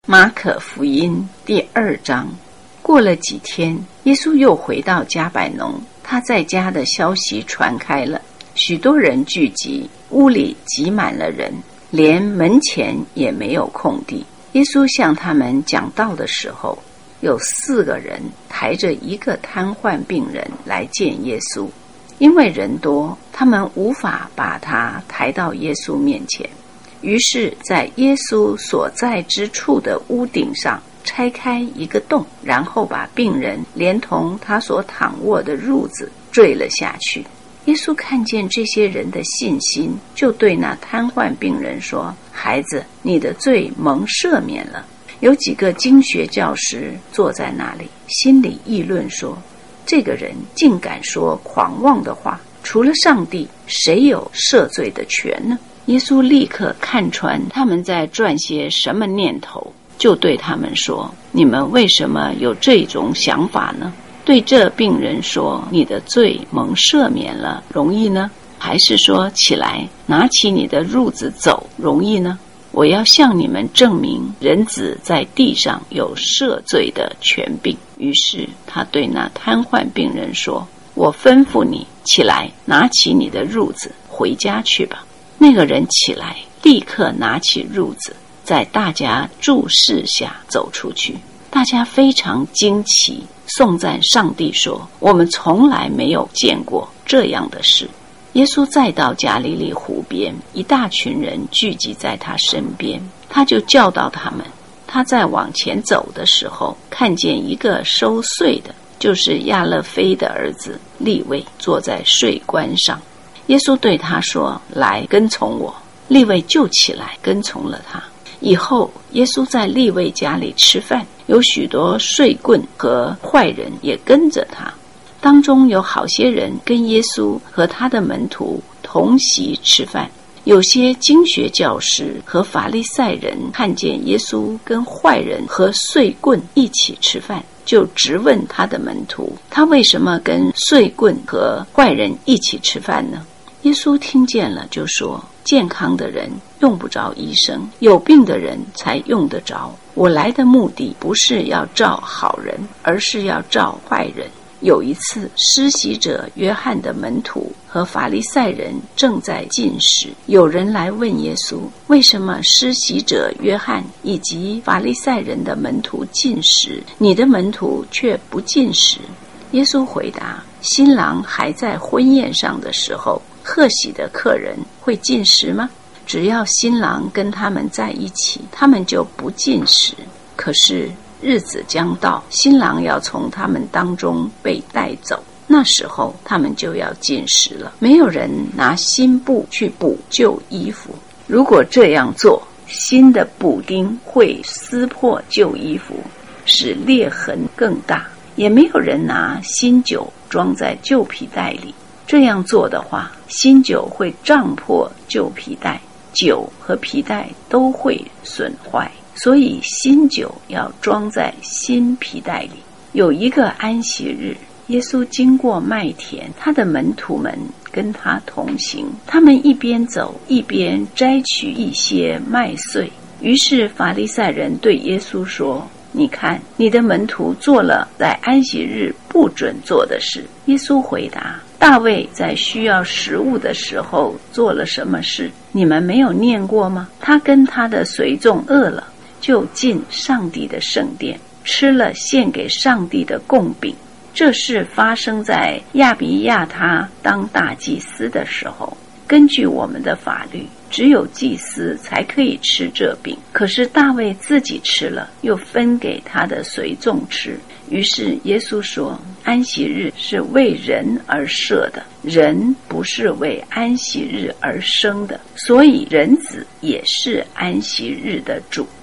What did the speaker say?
马可福音第2章。过了几天，耶稣又回到迦百农，他在家的消息传开了，许多人聚集，屋里挤满了人，连门前也没有空地。耶稣向他们讲道的时候，有4个人抬着一个瘫痪病人来见耶稣，因为人多，他们无法把他抬到耶稣面前。于是在耶稣所在之处的屋顶上拆开一个洞，然后把病人连同他所躺卧的褥子坠了下去。耶稣看见这些人的信心，就对那瘫痪病人说：孩子，你的罪蒙赦免了。有几个经学教师坐在那里，心里议论说，这个人竟敢说狂妄的话，除了上帝，谁有赦罪的权呢？耶稣立刻看穿他们在转些什么念头，就对他们说：你们为什么有这种想法呢？对这病人说，你的罪蒙赦免了，容易呢？还是说起来，拿起你的褥子走，容易呢？我要向你们证明，人子在地上有赦罪的权柄。于是他对那瘫痪病人说：我吩咐你起来，拿起你的褥子回家去吧。那个人起来，立刻拿起褥子，在大家注视下走出去。大家非常惊奇，颂赞上帝说：我们从来没有见过这样的事。耶稣再到加利利湖边，一大群人聚集在他身边，他就教导他们。他在往前走的时候，看见一个收税的，就是亚勒菲的儿子利未，坐在税关上。耶稣对他说：来，跟从我。利未就起来跟从了他。以后耶稣在利未家里吃饭，有许多税棍和坏人也跟着他。当中有好些人跟耶稣和他的门徒同席吃饭。有些经学教师和法利赛人看见耶稣跟坏人和税棍一起吃饭，就质问他的门徒，他为什么跟税棍和坏人一起吃饭呢？耶稣听见了，就说：健康的人用不着医生，有病的人才用得着。我来的目的不是要召好人，而是要召坏人。有一次，施洗者约翰的门徒和法利赛人正在进食，有人来问耶稣，为什么施洗者约翰以及法利赛人的门徒进食，你的门徒却不进食？耶稣回答：新郎还在婚宴上的时候，贺喜的客人会进食吗？只要新郎跟他们在一起，他们就不进食。可是日子将到，新郎要从他们当中被带走，那时候他们就要进食了。没有人拿新布去补旧衣服，如果这样做，新的补丁会撕破旧衣服，使裂痕更大。也没有人拿新酒装在旧皮袋里，这样做的话，新酒会胀破旧皮袋，酒和皮袋都会损坏。所以新酒要装在新皮袋里。有一个安息日，耶稣经过麦田，他的门徒们跟他同行，他们一边走一边摘取一些麦穗。于是法利赛人对耶稣说：你看，你的门徒做了在安息日不准做的事。耶稣回答：大卫在需要食物的时候做了什么事？你们没有念过吗？他跟他的随众饿了，就进上帝的圣殿，吃了献给上帝的供饼。这事发生在亚比亚他当大祭司的时候。根据我们的法律，只有祭司才可以吃这饼。可是大卫自己吃了，又分给他的随众吃。于是耶稣说：安息日是为人而设的，人不是为安息日而生的，所以人子也是安息日的主。